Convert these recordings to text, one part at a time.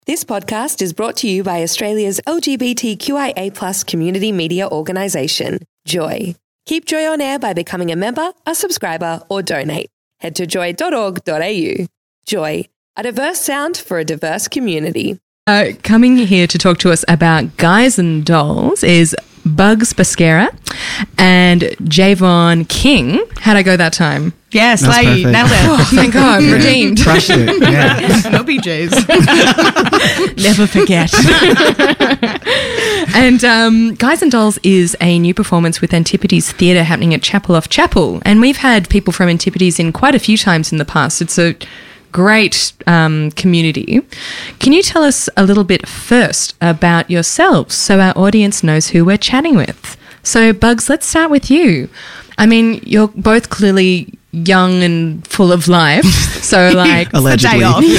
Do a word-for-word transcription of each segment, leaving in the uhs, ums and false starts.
This podcast is brought to you by Australia's L G B T Q I A plus community media organisation, Joy. Keep Joy on air by becoming a member, a subscriber, or donate. Head to joy dot org dot a u. Joy, a diverse sound for a diverse community. Uh, coming here to talk to us about Guys and Dolls is Bugs Pesquera and Javon King. How'd I go that time? Yes, like, nailed it. Oh, thank God, Yeah. redeemed. Crushed it, yeah. No B Js. Never forget. And um, Guys and Dolls is a new performance with Antipodes Theatre happening at Chapel Off Chapel. And we've had people from Antipodes in quite a few times in the past. It's a great um, community. Can you tell us a little bit first about yourselves so our audience knows who we're chatting with? So, Bugs, let's start with you. I mean, you're both clearly young and full of life. So, like, allegedly. Day off.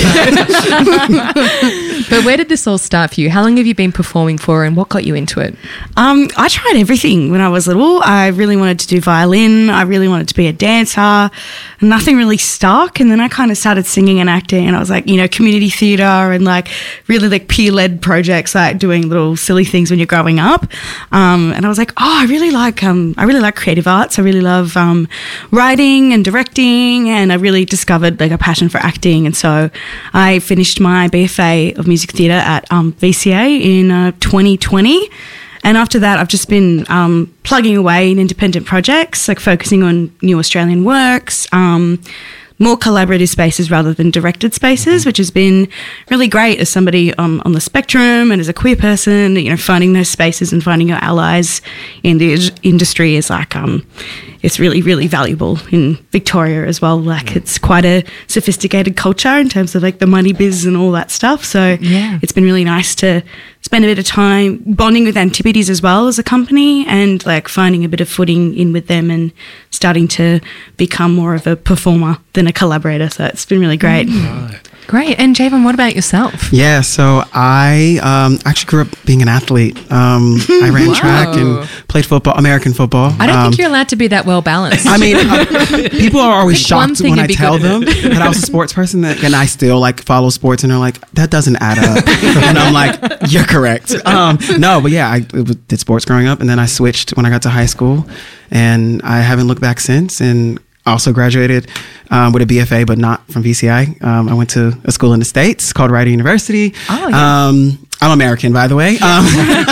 But where did this all start for you? How long have you been performing for and what got you into it? Um, I tried everything when I was little. I really wanted to do violin. I really wanted to be a dancer. Nothing really stuck. And then I kind of started singing and acting. And I was like, you know, community theatre and like really like peer-led projects, like doing little silly things when you're growing up. Um, and I was like, oh, I really like um, I really like creative arts. I really love um, writing and directing. And I really discovered like a passion for acting. And so I finished my B F A of Music Theatre at um, V C A in uh, twenty twenty. And after that, I've just been um, plugging away in independent projects, like focusing on new Australian works, um, more collaborative spaces rather than directed spaces, which has been really great as somebody um, on the spectrum and as a queer person. You know, finding those spaces and finding your allies in the industry is like um, it's really, really valuable in Victoria as well. Like it's quite a sophisticated culture in terms of like the money biz and all that stuff. So Yeah. it's been really nice to spend a bit of time bonding with Antipodes as well as a company and like finding a bit of footing in with them and starting to become more of a performer than a collaborator. So it's been really great. Right. Great. And Javon, what about yourself? Yeah, so I um, actually grew up being an athlete. Um, I ran Wow. track and played football, American football. I don't um, think you're allowed to be that well balanced. I mean, uh, people are always Pick one shocked thing when and I be tell good at them it. that I was a sports person that, and I still like follow sports, and they're like, that doesn't add up. And I'm like, you're correct. Um, no, but yeah, I did sports growing up, and then I switched when I got to high school, and I haven't looked back since. And I also graduated um, with a B F A, but not from V C I. Um, I went to a school in the States called Rider University. Oh, yeah. Um, I'm American, by the way. Um,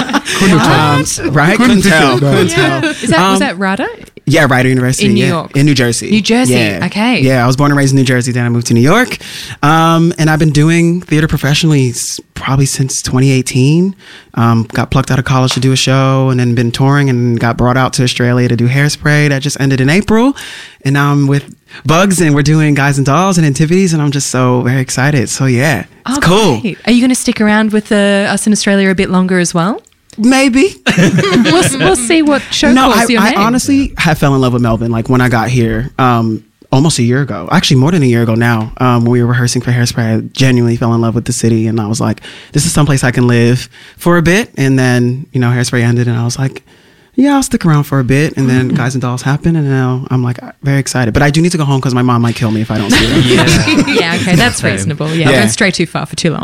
um, right? Couldn't tell. Couldn't tell. Is that, Um, was that RADA? Yeah, Rider University. In New yeah. York? In New Jersey. New Jersey, Yeah. okay. Yeah, I was born and raised in New Jersey, then I moved to New York. Um, and I've been doing theater professionally s- probably since twenty eighteen. Um, got plucked out of college to do a show and then been touring and got brought out to Australia to do Hairspray. That just ended in April. And now I'm with Bugs and we're doing Guys and Dolls and Antipodes and I'm just so very excited. So yeah, it's Oh, cool. great. Are you going to stick around with uh, us in Australia a bit longer as well? Maybe. We'll, we'll see what show No, calls I, your I name. honestly have fell in love with Melbourne. Like when I got here, um, almost a year ago, actually more than a year ago now, um, when we were rehearsing for Hairspray, I genuinely fell in love with the city. And I was like, this is someplace I can live for a bit. And then, you know, Hairspray ended and I was like, yeah, I'll stick around for a bit. And then Guys and Dolls happened. And now I'm like very excited. But I do need to go home because my mom might kill me if I don't see her. Yeah, okay, that's Same. reasonable. Yeah, I Yeah. went straight too far for too long.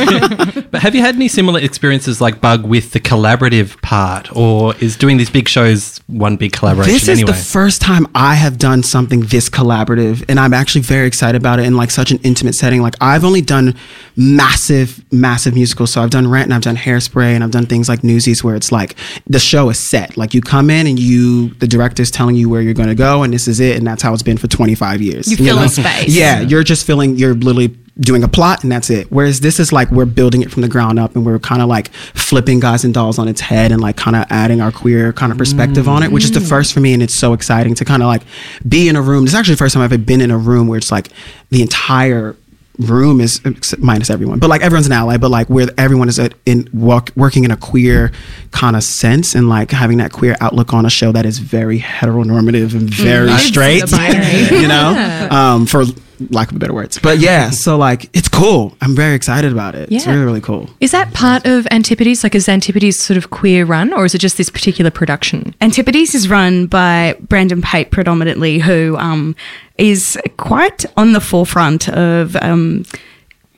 But have you had any similar experiences like Bug with the collaborative part, or is doing these big shows one big collaboration This is anyway? the first time I have done something this collaborative, and I'm actually very excited about it in like such an intimate setting. Like I've only done massive, massive musicals. So I've done Rent and I've done Hairspray and I've done things like Newsies where it's like the show is set. Like you come in and you, the director's telling you where you're going to go and this is it. And that's how it's been for twenty-five years. You fill a space. Yeah, you're just filling, you're literally doing a plot and that's it. Whereas this is like we're building it from the ground up and we're kind of like flipping Guys and Dolls on its head and like kind of adding our queer kind of perspective on it, which is the first for me. And it's so exciting to kind of like be in a room. It's actually the first time I've ever been in a room where it's like the entire room is minus everyone, but like everyone's an ally, but like where everyone is at, in work, working in a queer kind of sense and like having that queer outlook on a show that is very heteronormative and very Mm. straight, The binary. you know, um, for lack of better words. But yeah, so like it's cool. I'm very excited about it. It's Yeah. really, really cool. Is that part of Antipodes? Like, is Antipodes sort of queer run, or is it just this particular production? Antipodes is run by Brandon Pate predominantly, who um, is quite on the forefront of um,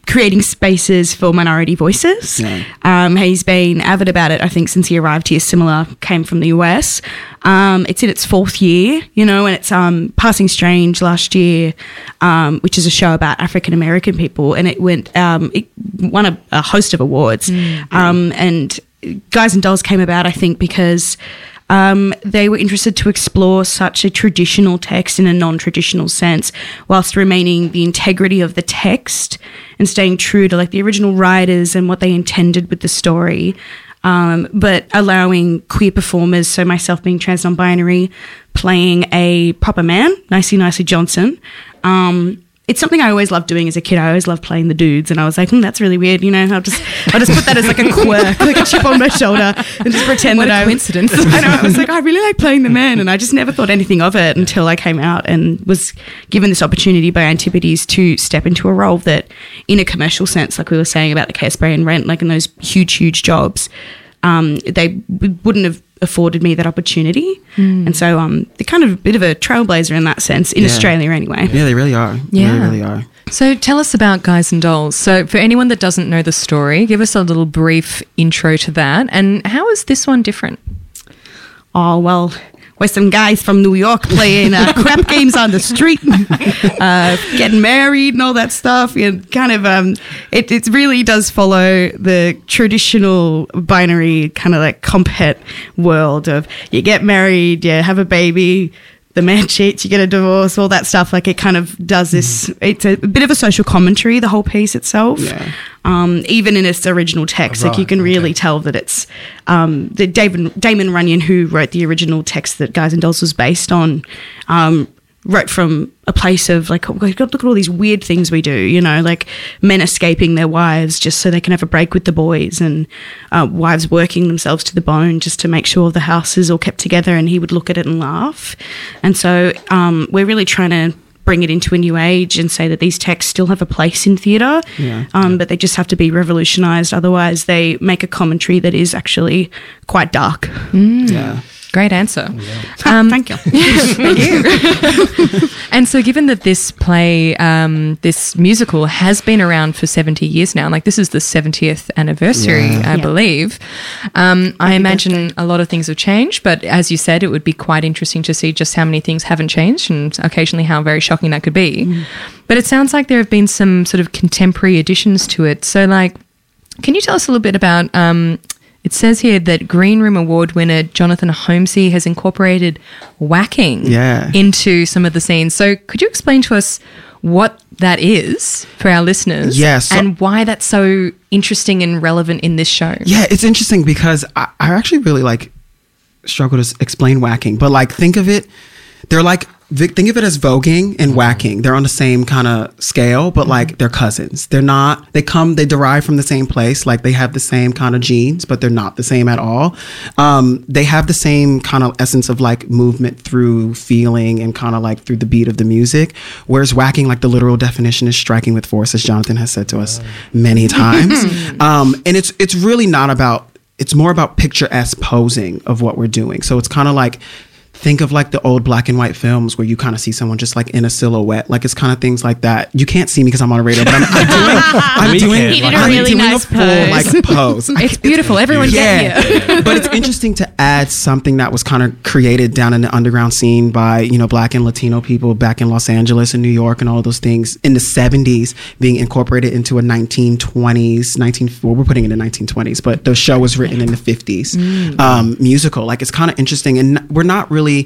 creating spaces for minority voices. Yeah. Um, he's been avid about it, I think, since he arrived here. Similar, came from the U S. Um, it's in its fourth year, you know, and it's um, Passing Strange last year, um, which is a show about African American people, and it went, um, it won a, a host of awards. Mm-hmm. Um, and Guys and Dolls came about, I think, because Um, they were interested to explore such a traditional text in a non-traditional sense, whilst remaining the integrity of the text and staying true to like the original writers and what they intended with the story, um, but allowing queer performers, so myself being trans non-binary, playing a proper man, Nicey Nicey Johnson. Um, It's something I always loved doing as a kid. I always loved playing the dudes, and I was like, hmm, that's really weird. You know, I'll just, I'll just put that as like a quirk, like a chip on my shoulder, and just pretend what that a I coincidence. I know. I was like, I really like playing the man, and I just never thought anything of it until I came out and was given this opportunity by Antipodes to step into a role that, in a commercial sense, like we were saying about the K S Bay and Rent, like in those huge, huge jobs, um, they w- wouldn't have afforded me that opportunity. Mm. And so um, they're kind of a bit of a trailblazer in that sense, in Yeah. Australia anyway. Yeah, they really are. Yeah. They really are. So tell us about Guys and Dolls. So for anyone that doesn't know the story, give us a little brief intro to that. And how is this one different? Oh, well, we're some guys from New York playing uh, crap games on the street, uh, getting married and all that stuff. And kind of, um, it, it really does follow the traditional binary kind of like compet world of you get married, you have a baby, the man cheats, you get a divorce, all that stuff. Like it kind of does this, it's a bit of a social commentary, the whole piece itself. Yeah. Um, even in its original text, Right, like you can really okay. tell that it's um, the David Damon Runyon, who wrote the original text that Guys and Dolls was based on, um, wrote from a place of like, oh, look at all these weird things we do, you know, like men escaping their wives just so they can have a break with the boys, and uh, wives working themselves to the bone just to make sure the house is all kept together. And he would look at it and laugh. And so um, we're really trying to bring it into a new age and say that these texts still have a place in theatre, Yeah. um, but they just have to be revolutionised. Otherwise, they make a commentary that is actually quite dark. Yeah. Great answer. Um, Thank you. Thank you. And so given that this play, um, this musical has been around for seventy years now, like this is the seventieth anniversary, Yeah. I Yeah. believe, um, I imagine a lot of things have changed, but as you said, it would be quite interesting to see just how many things haven't changed and occasionally how very shocking that could be. Mm. But it sounds like there have been some sort of contemporary additions to it. So like, can you tell us a little bit about... Um, It says here that Green Room Award winner Jonathan Holmesy has incorporated whacking Yeah. into some of the scenes. So could you explain to us what that is for our listeners? Yeah, so- and why that's so interesting and relevant in this show? Yeah, it's interesting because I, I actually really like struggle to s- explain whacking, but like think of it, they're like, vi- think of it as voguing and whacking. They're on the same kind of scale, but like they're cousins. They're not, they come, they derive from the same place. Like they have the same kind of genes, but they're not the same at all. Um, they have the same kind of essence of like movement through feeling and kind of like through the beat of the music. Whereas whacking, like the literal definition is striking with force, as Jonathan has said to us many times. um, and it's, it's really not about, it's more about picturesque posing of what we're doing. So it's kind of like, think of like the old black and white films where you kind of see someone just like in a silhouette. Like it's kind of things like that. You can't see me because I'm on a radio, but I'm, I'm doing, I'm We doing, can. He did a I'm really doing nice a full like pose. It's beautiful. Everyone Yeah, get here. but it's interesting to add something that was kind of created down in the underground scene by, you know, black and Latino people back in Los Angeles and New York and all of those things in the seventies being incorporated into a nineteen twenties, nineteen, well, we're putting it in the nineteen twenties, but the show was written in the fifties mm. um, musical. Like it's kind of interesting, and we're not really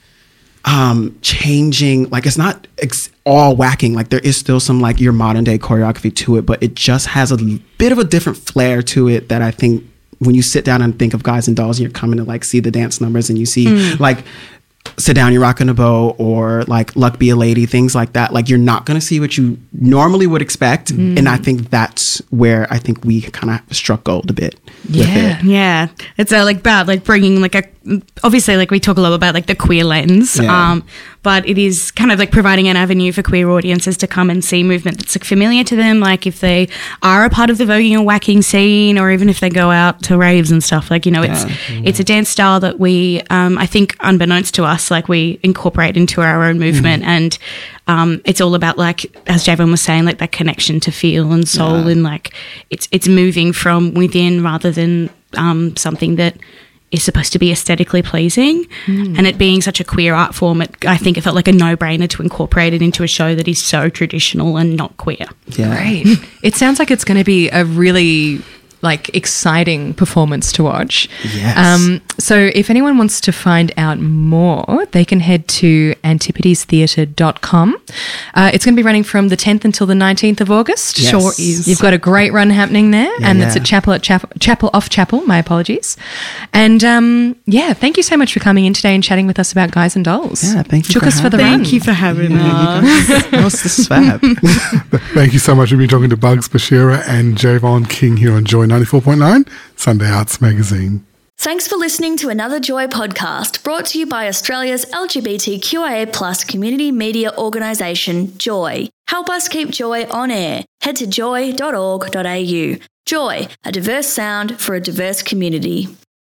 um, changing, like it's not ex- all whacking. Like there is still some like your modern day choreography to it, but it just has a l- bit of a different flair to it that I think when you sit down and think of Guys and Dolls, and you're coming to like see the dance numbers and you see mm. like Sit Down, You're Rockin' a Bow, or like Luck Be a Lady, things like that. Like you're not going to see what you normally would expect. Mm. And I think that's where I think we kind of struck gold a bit Yeah. with it. Yeah, it's uh, like about like bringing like a obviously like we talk a lot about like the queer lens, Yeah. um, but it is kind of like providing an avenue for queer audiences to come and see movement that's like familiar to them. Like if they are a part of the voguing or whacking scene, or even if they go out to raves and stuff, like, you know, it's, Yeah. it's a dance style that we, um, I think unbeknownst to us, like we incorporate into our own movement. Mm. And, um, it's all about, like, as Javon was saying, like that connection to feel and soul, Yeah. and like it's, it's moving from within rather than, um, something that is supposed to be aesthetically pleasing. Mm. And it being such a queer art form, it, I think it felt like a no-brainer to incorporate it into a show that is so traditional and not queer. Yeah. Great. It sounds like it's going to be a really like exciting performance to watch. Yes. Um, so if anyone wants to find out more, they can head to antipodes theatre dot com. Uh, it's going to be running from the tenth until the nineteenth of August. Yes. Sure is. You've got a great run happening there, Yeah, and it's yeah. at Chapel at Chapel, Chapel off Chapel. My apologies. And um, yeah, thank you so much for coming in today and chatting with us about Guys and Dolls. Yeah, thank you Took for us for the having run. Thank you for having Yeah, us. you guys- that was this fab. Thank you so much. We've been talking to Bugs Bashira and Javon King here on Joy ninety-four point nine, Sunday Arts Magazine. Thanks for listening to another Joy podcast brought to you by Australia's L G B T Q I A plus community media organisation, Joy. Help us keep Joy on air. Head to joy dot org dot a u. Joy, a diverse sound for a diverse community.